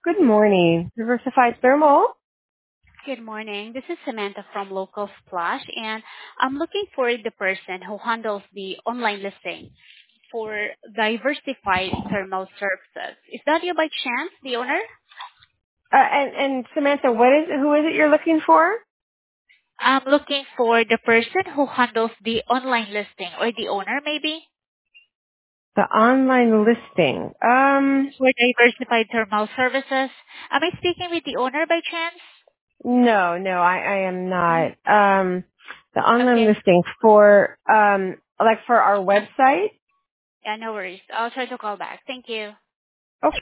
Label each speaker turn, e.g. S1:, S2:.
S1: Good morning. Diversified Thermal.
S2: Good morning. This is Samantha from Local Splash, and I'm looking for the person who handles the online listing for Diversified Thermal Services. Is that you by chance, the owner?
S1: And Samantha, who is it you're looking for?
S2: I'm looking for the person who handles the online listing, or the owner maybe,
S1: The online listing.
S2: for Diversified Thermal Services. Am I speaking with the owner by chance?
S1: No, I am not. The online
S2: Okay.
S1: listing for, like for our website.
S2: Yeah, no worries. I'll try to call back. Thank you.